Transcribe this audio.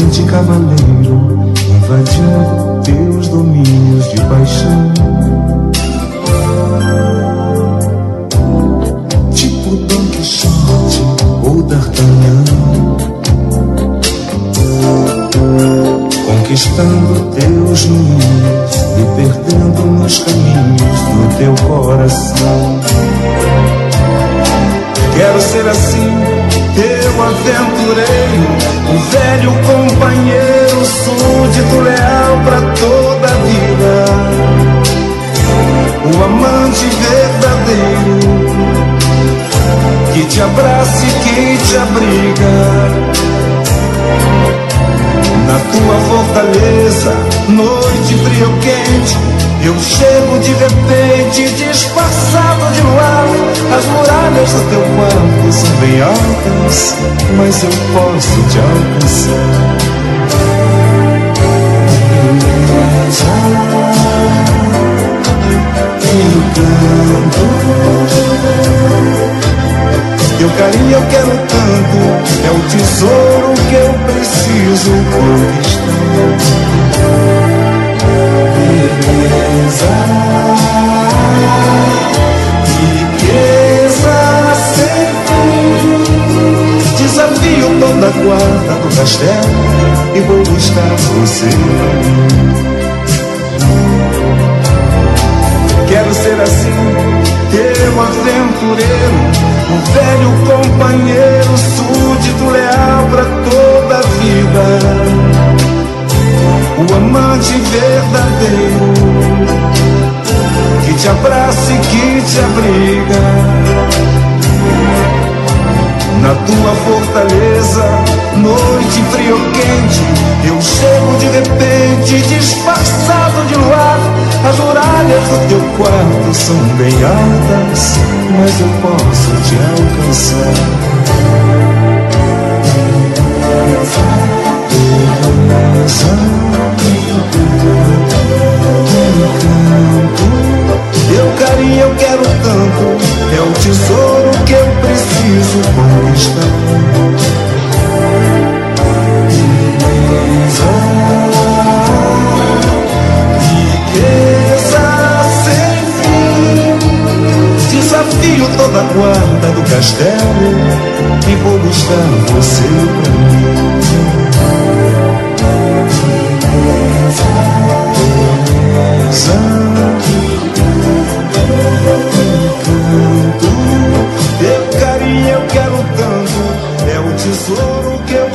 valente cavaleiro invadindo teus domínios de paixão. Tipo Don Quixote ou D'Artagnan, conquistando teus ninhos e perdendo nos caminhos do teu coração. Quero ser assim, teu aventureiro, um velho companheiro, súdito leal pra toda a vida, o amante verdadeiro, que te abraça e que te abriga. Na tua fortaleza, noite fria ou quente, eu chego de repente, disfarçado de luar. As muralhas do teu quarto são bem altas, mas eu posso te alcançar. Eu canto, teu carinho eu quero tanto, é o tesouro que eu preciso conquistar. Beleza, riqueza sem fim, desafio toda a guarda do castelo e vou buscar você. Quero ser assim, teu aventureiro, um velho companheiro, súdito leal pra toda a vida, o amante verdadeiro, que te abraça e que te abriga. Na tua fortaleza, noite fria ou quente, eu chego de repente, disfarçado de luar. As muralhas do teu quarto são bem altas, mas eu posso te alcançar. Teu carinho eu quero tanto, é o tesouro que eu preciso conquistar. Riqueza sem fim, desafio toda a guarda do castelo e vou buscar você pra mim. Teu carinho eu quero tanto, é o tesouro que eu